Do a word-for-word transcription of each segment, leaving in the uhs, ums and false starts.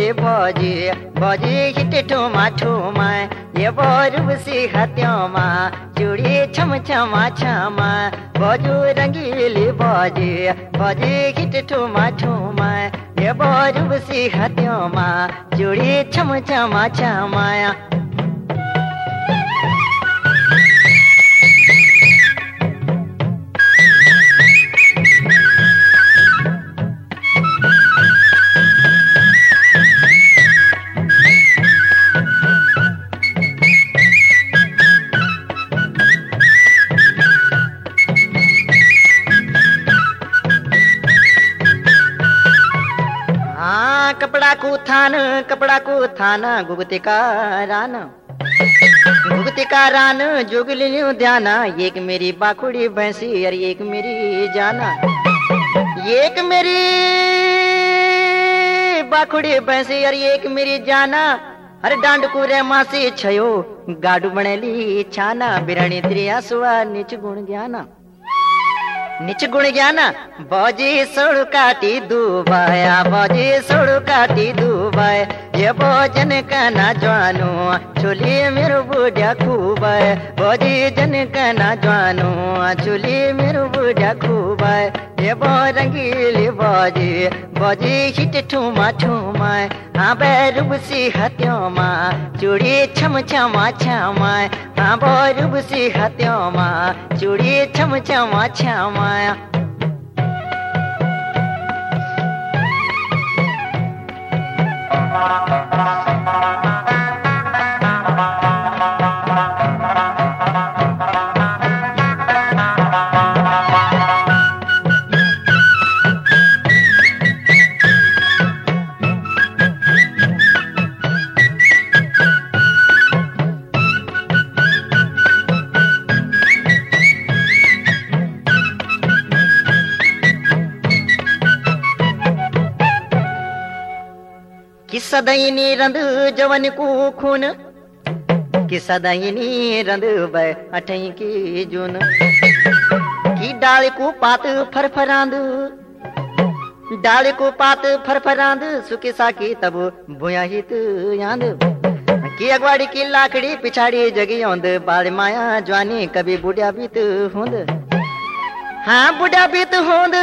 ले भौजी भौजी हिट ठुमा ठुमा ये बोर सी हत्योमा चूड़ी छम छमा छमा भौजू रंगीली भौजी भौजी हिट ठुमा ठुमा ये बोर सी हत्योमा चूड़ी छम छमा छमा। कपड़ा को थान कपड़ा को थाना गुगती का रान गुगती का रान जुगली ध्याना एक मेरी बाकुड़ी भैंसी और एक मेरी जाना एक मेरी बाकुड़ी भैंसी और एक मेरी जाना अरे डांड को रे मासी छयो गाडू बनेली छाना बिरणी त्रिया सुआ नीच गुण ज्ञाना निच गुण ज्ञाना बौजी सोड़ काटी दुबाया बौजी सोड़ काटी दुबाय ये भोजन कना जानो चुली मेरो बुढ़ा खूब बौजी जन कना जानो चुली मेरो बुढ़ा खूब ये बो रंगीली बौजी बौजी हिट ठुमा ठुमा हाँ बैरूब सी हत्योमा चूड़ी छम छमा छमा हाँ बैरूब सी हत्योमा चूड़ी छम छमा छमा। कि सदैनी रंद जवन को खून कि सदैनी रंद बै अठई की जून कि डाल को पात फरफरांद डाल को पात फरफरांद सुखी साकी तब बुया हित यांद कि अगवाड़ी की लाकड़ी पिछाड़ी जगी औंद बाल माया जवानी कभी बुढ़ा बीत होंद हाँ बुढ़ा बीत होंद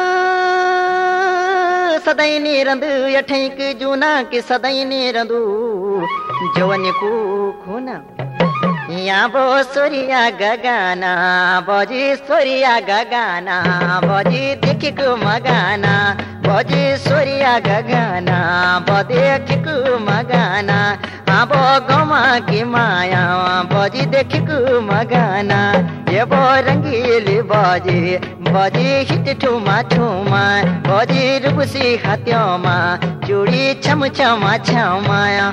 सदैनी रंद अठैक जूना कि सदैनी रंदू जवन को खूना या बो सोरिया गगाना बौजी सोरिया गगाना बौजी देख को मगाना बौजी सोरिया गगाना बौ देख को मगाना हाँ बो गमा की माया बौजी देख को मगाना ये बो रंगीली बौजी बौजी हिट ठुमा ठुमा बौजी रूपसी हत्योमा चूड़ी छम छमा छमाया।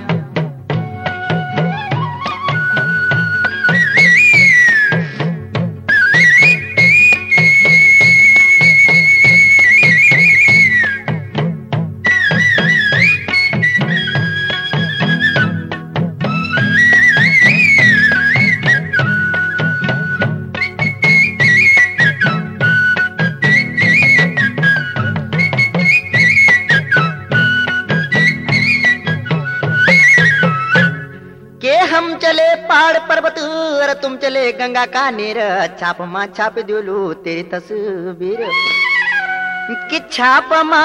हम चले पहाड़ पर्वत और तुम चले गंगा का नीर छाप माँ छाप दिलू तेरी तस्वीर कि छाप माँ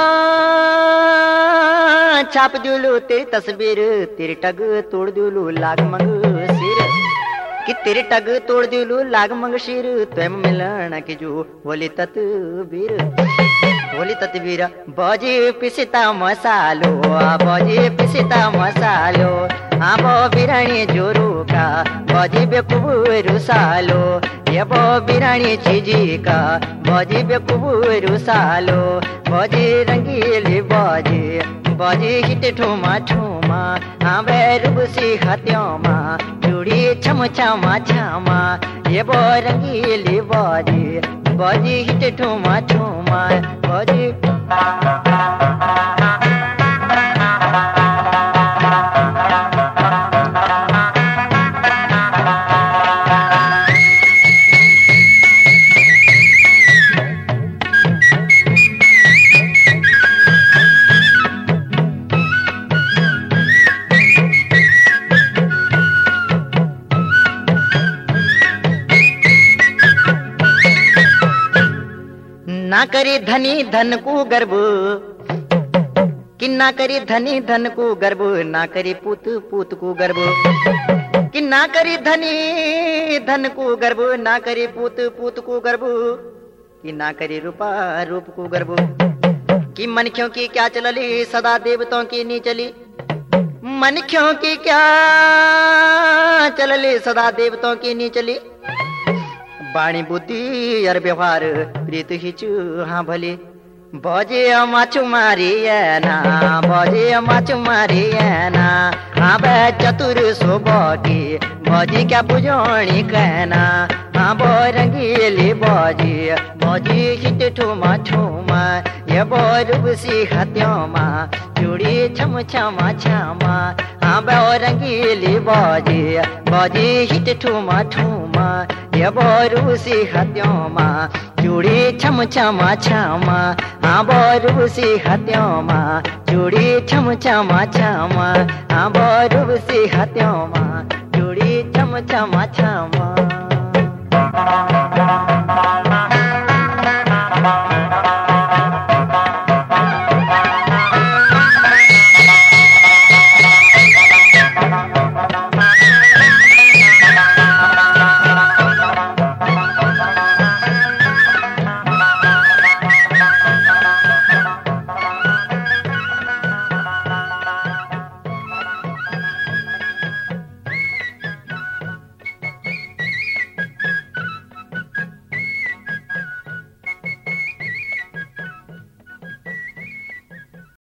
छाप दिलू तेरी तस्वीर तेरी टग तोड़ दिलू लाग मंग सिर कि तेरी टग तोड़ दिलू लाग मंग सिर तुम मिलन की जो बोली तस्वीर बोली तस्वीर बौजी पिसता मसालो बौजी पिसता मसालो हाँ बो बिरानी जोरू का बौजी बेकुबू सालो ये बो बिरानी चीजी का बौजी बेकुबू सालो बौजी रंगीली बौजी बौजी हिट ठुमा ठुमा हाँ बैरूब सी हत्योमा चूड़ी छम छमा छमा ये बो रंगीली बौजी बौजी हिट ठुमा ठुमा बौजी। करी धनी धन को गर्भ, कि ना करी धनी धन को गर्भ, ना करी पूत पूत को गर्भ, कि ना करी धनी धन को गर्भ, ना करी पूत पूत को गर्भ, कि ना करी रूपा रूप को गर्भ, कि मनख्यों की क्या चलली सदा देवताओं की नी चली, मनख्यों की क्या चलली सदा देवताओं की नी चली, बाणी बुद्धि और व्यवहार प्रीत हिच हाँ भली, बजे माछु मारी ना, बजे माछु मारी ना, हाँ बे चतुर सो बॉडी बजी क्या बुझोणी कहना, हाँ बो रंगीली बजी बजी हिट ठुमा ठुमा, ये बोर सी हत्योमा चूड़ी छम छमा छमा, हाँ बो रंगीली बजी बजी हिट ठुमा ठुमा, ये बोर सी हत्योमा चूड़ी छम छमा छमा, हाँ बोर सी हत्योमा चूड़ी छम छमा छमा, हाँ बोर सी हत्योमा चूड़ी छम छमा छमा।